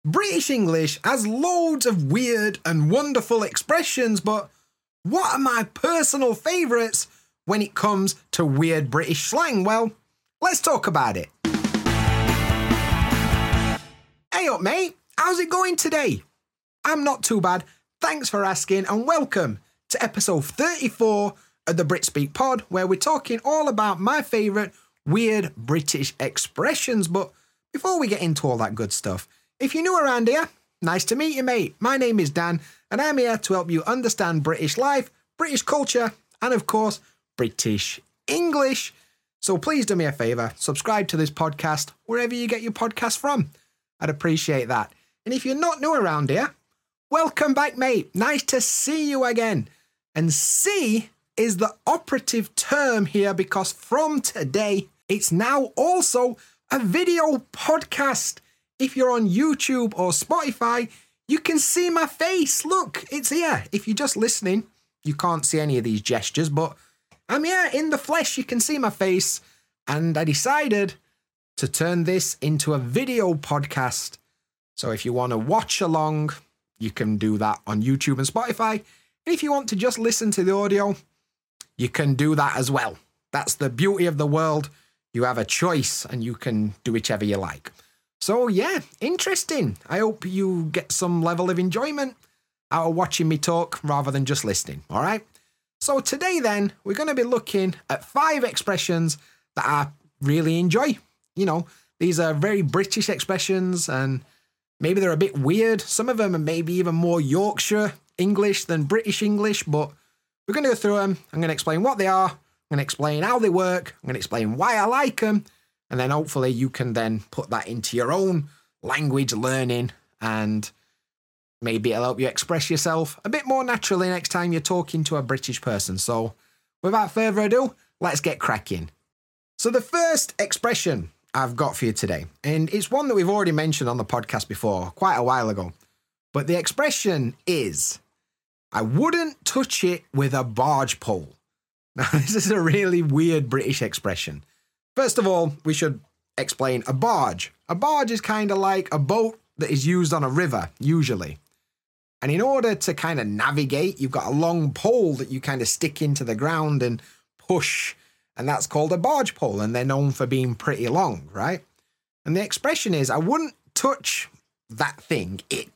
British English has loads of weird and wonderful expressions, but what are my personal favourites when it comes to weird British slang? Well, let's talk about it. Hey up, mate. How's it going today? I'm not too bad. Thanks for asking, and welcome to episode 34 of the BritSpeak Pod, where we're talking all about my favourite weird British expressions. But before we get into all that good stuff, if you're new around here, nice to meet you, mate. My name is Dan, and I'm here to help you understand British life, British culture, and of course, British English. So please do me a favour, subscribe to this podcast wherever you get your podcast from. I'd appreciate that. And if you're not new around here, welcome back, mate. Nice to see you again. And see is the operative term here because from today, it's now also a video podcast. If you're on YouTube or Spotify, you can see my face. Look, it's here. If you're just listening, you can't see any of these gestures, but I'm here in the flesh. You can see my face. And I decided to turn this into a video podcast. So if you want to watch along, you can do that on YouTube and Spotify. And if you want to just listen to the audio, you can do that as well. That's the beauty of the world. You have a choice and you can do whichever you like. So yeah, interesting. I hope you get some level of enjoyment out of watching me talk rather than just listening, all right? So today then, we're going to be looking at 5 expressions that I really enjoy. You know, these are very British expressions and maybe they're a bit weird. Some of them are maybe even more Yorkshire English than British English, but we're going to go through them. I'm going to explain what they are. I'm going to explain how they work. I'm going to explain why I like them. And then hopefully you can then put that into your own language learning and maybe it'll help you express yourself a bit more naturally next time you're talking to a British person. So without further ado, let's get cracking. So the first expression I've got for you today, and it's one that we've already mentioned on the podcast before, quite a while ago. But the expression is, I wouldn't touch it with a barge pole. Now, this is a really weird British expression. First of all, we should explain a barge. A barge is kind of like a boat that is used on a river, usually. And in order to kind of navigate, you've got a long pole that you kind of stick into the ground and push, and that's called a barge pole, and they're known for being pretty long, right? And the expression is, I wouldn't touch that thing,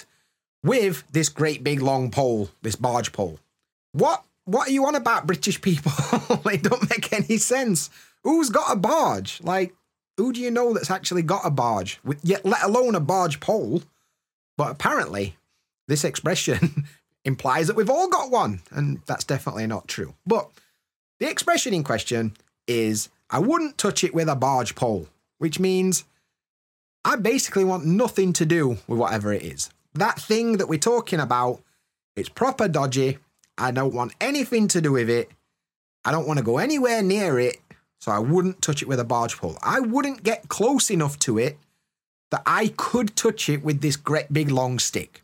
with this great big long pole, this barge pole. What are you on about, British people? It don't make any sense. Who's got a barge? Like, who do you know that's actually got a barge, yet let alone a barge pole? But apparently, this expression implies that we've all got one, and that's definitely not true. But the expression in question is, I wouldn't touch it with a barge pole, which means I basically want nothing to do with whatever it is. That thing that we're talking about, it's proper dodgy. I don't want anything to do with it. I don't want to go anywhere near it. So I wouldn't touch it with a barge pole. I wouldn't get close enough to it that I could touch it with this great big long stick.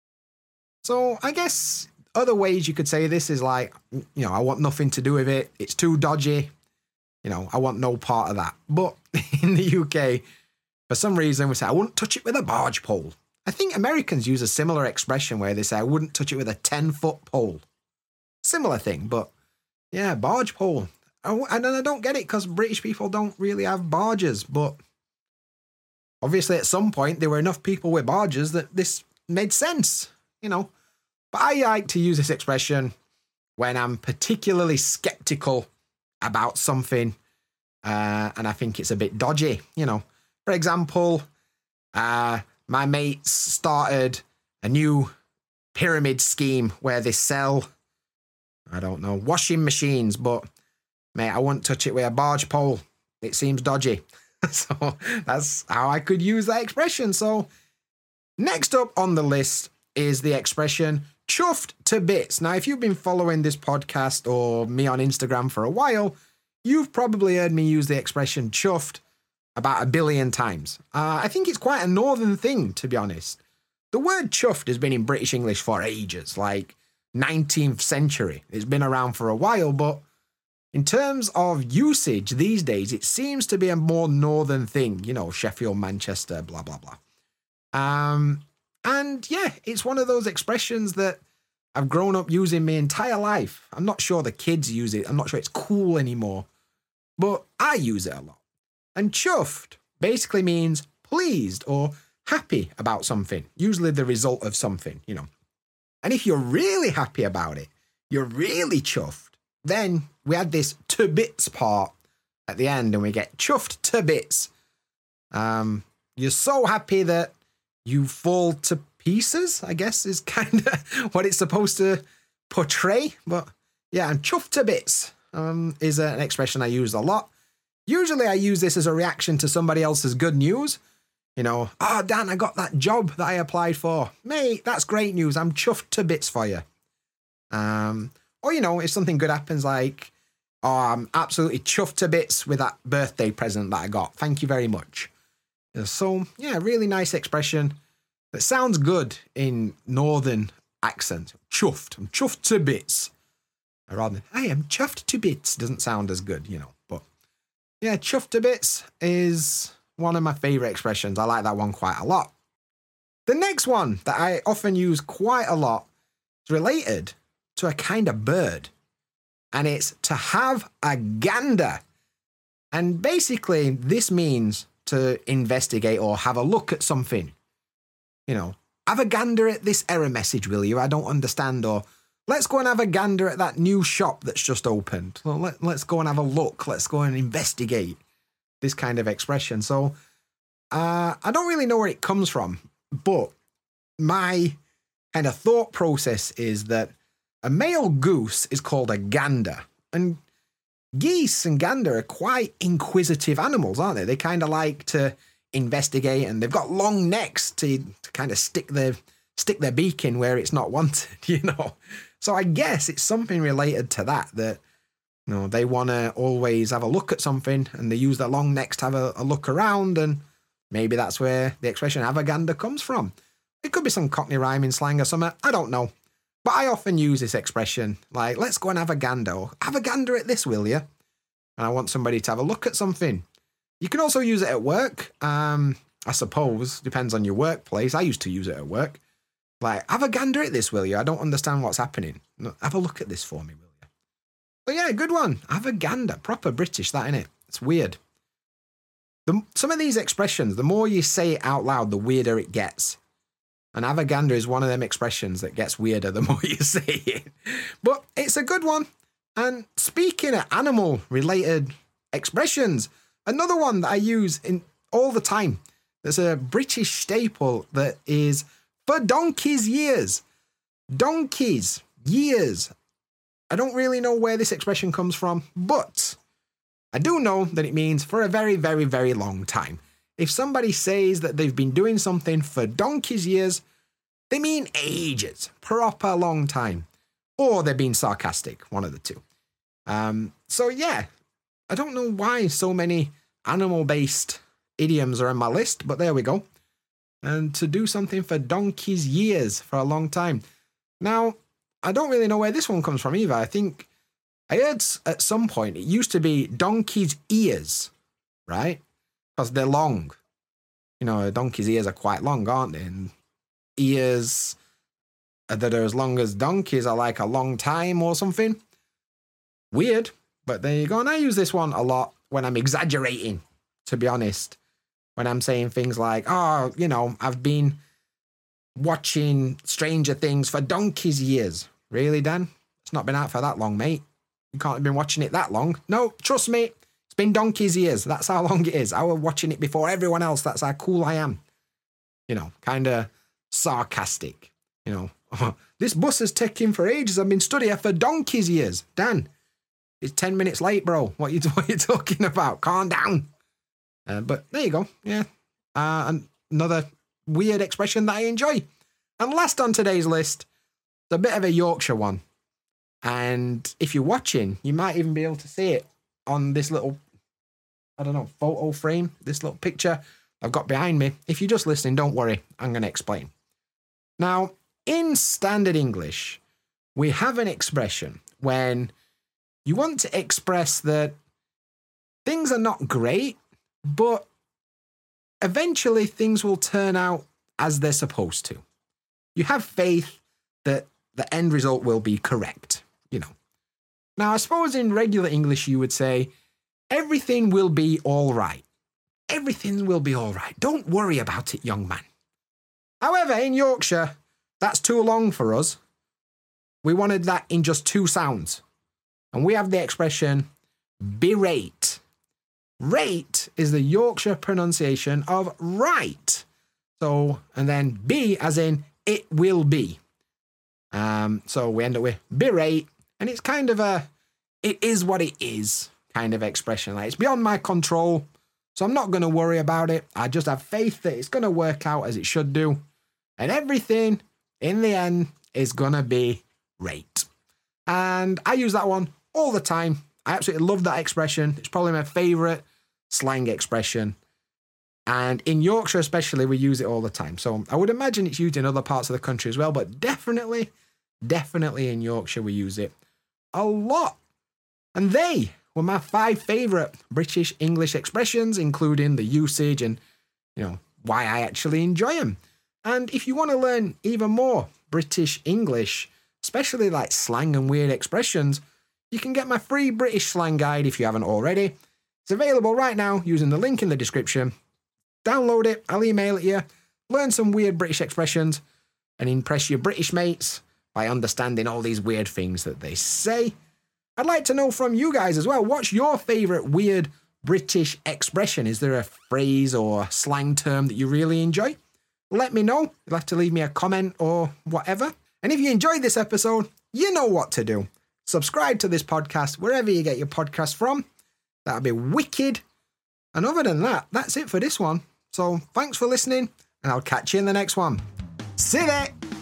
So I guess other ways you could say this is like, I want nothing to do with it. It's too dodgy. I want no part of that. But in the UK, for some reason, we say, I wouldn't touch it with a barge pole. I think Americans use a similar expression where they say, I wouldn't touch it with a 10-foot pole. Similar thing, but yeah, barge pole. And I don't get it because British people don't really have barges, but obviously at some point there were enough people with barges that this made sense, But I like to use this expression when I'm particularly skeptical about something and I think it's a bit dodgy, For example, my mates started a new pyramid scheme where they sell, washing machines, but mate, I wouldn't touch it with a barge pole. It seems dodgy. So that's how I could use that expression. So next up on the list is the expression chuffed to bits. Now, if you've been following this podcast or me on Instagram for a while, you've probably heard me use the expression chuffed about 1 billion times. I think it's quite a northern thing, to be honest. The word chuffed has been in British English for ages, like 19th century. It's been around for a while, but in terms of usage these days, it seems to be a more northern thing, Sheffield, Manchester, blah, blah, blah. And yeah, it's one of those expressions that I've grown up using my entire life. I'm not sure the kids use it. I'm not sure it's cool anymore, but I use it a lot. And chuffed basically means pleased or happy about something, usually the result of something, you know. And if you're really happy about it, you're really chuffed, then we add this to bits part at the end and we get chuffed to bits. You're so happy that you fall to pieces, I guess, is kind of what it's supposed to portray. But yeah, I'm chuffed to bits is an expression I use a lot. Usually I use this as a reaction to somebody else's good news. You know, oh, Dan, I got that job that I applied for. Mate, that's great news. I'm chuffed to bits for you. Or, you know, if something good happens, like, oh, I'm absolutely chuffed to bits with that birthday present that I got. Thank you very much. So, yeah, really nice expression that sounds good in northern accent. Chuffed. I'm chuffed to bits. Rather than, I am chuffed to bits. Doesn't sound as good, you know. But, yeah, chuffed to bits is one of my favourite expressions. I like that one quite a lot. The next one that I often use quite a lot is related to a kind of bird. And it's to have a gander. And basically, this means to investigate or have a look at something. You know, have a gander at this error message, will you? I don't understand. Or let's go and have a gander at that new shop that's just opened. Well, let's go and have a look. Let's go and investigate. This kind of expression. So I don't really know where it comes from, but my kind of thought process is that a male goose is called a gander, and geese and gander are quite inquisitive animals, aren't they? They kind of like to investigate, and they've got long necks to kind of stick their beak in where it's not wanted, you know. So I guess it's something related to that you know, they want to always have a look at something and they use their long necks to have a look around, and maybe that's where the expression have a gander comes from. It could be some Cockney rhyming slang or something, I don't know. But I often use this expression, like, let's go and have a gander, or have a gander at this, will you? And I want somebody to have a look at something. You can also use it at work, I suppose, depends on your workplace. I used to use it at work. Like, have a gander at this, will you? I don't understand what's happening. Have a look at this for me, will you? But yeah, good one. Have a gander. Proper British, that, innit? It's weird. Some of these expressions, the more you say it out loud, the weirder it gets. And have a gander is one of them expressions that gets weirder the more you say it. But it's a good one. And speaking of animal-related expressions, another one that I use all the time, there's a British staple that is for donkey's years. Donkey's years. I don't really know where this expression comes from, but I do know that it means for a very, very, very long time. If somebody says that they've been doing something for donkey's years, they mean ages, proper long time. Or they're being sarcastic, one of the two. So yeah, I don't know why so many animal-based idioms are on my list, but there we go. And to do something for donkey's years, for a long time. Now, I don't really know where this one comes from either. I think I heard at some point it used to be donkey's ears, right? Because they're long. You know, a donkey's ears are quite long, aren't they? And ears that are as long as donkeys are like a long time or something. Weird, but there you go. And I use this one a lot when I'm exaggerating, to be honest. When I'm saying things like, oh, you know, I've been watching Stranger Things for donkey's years. Really, Dan? It's not been out for that long, mate. You can't have been watching it that long. No, trust me. It's been donkey's years. That's how long it is. I was watching it before everyone else. That's how cool I am. You know, kind of sarcastic. You know, this bus has taken for ages. I've been studying for donkey's years. Dan, it's 10 minutes late, bro. What are you talking about? Calm down. But there you go. Yeah. Another weird expression that I enjoy. And last on today's list, it's a bit of a Yorkshire one. And if you're watching, you might even be able to see it on this little, I don't know, photo frame, this little picture I've got behind me. If you're just listening, don't worry. I'm going to explain. Now, in standard English, we have an expression when you want to express that things are not great, but eventually things will turn out as they're supposed to. You have faith that the end result will be correct, you know. Now, I suppose in regular English you would say, everything will be all right. Everything will be all right. Don't worry about it, young man. However, in Yorkshire, that's too long for us. We wanted that in just 2 sounds. And we have the expression, berate. Rate is the Yorkshire pronunciation of right. So, and then be as in it will be. So we end up with berate, and it's kind of a, it is what it is kind of expression. Like, it's beyond my control, so I'm not going to worry about it. I just have faith that it's going to work out as it should do. And everything, in the end, is going to be rate. And I use that one all the time. I absolutely love that expression. It's probably my favourite slang expression. And in Yorkshire especially, we use it all the time. So I would imagine it's used in other parts of the country as well, but definitely in Yorkshire we use it a lot. And they were my 5 favourite British English expressions, including the usage and, you know, why I actually enjoy them. And if you want to learn even more British English, especially like slang and weird expressions, you can get my free British slang guide if you haven't already. It's available right now using the link in the description. Download it, I'll email it you, learn some weird British expressions, and impress your British mates by understanding all these weird things that they say. I'd like to know from you guys as well, what's your favourite weird British expression? Is there a phrase or slang term that you really enjoy? Let me know. You'll have to leave me a comment or whatever. And if you enjoyed this episode, you know what to do. Subscribe to this podcast wherever you get your podcast from. That'd be wicked. And other than that, that's it for this one. So thanks for listening, and I'll catch you in the next one. See you there.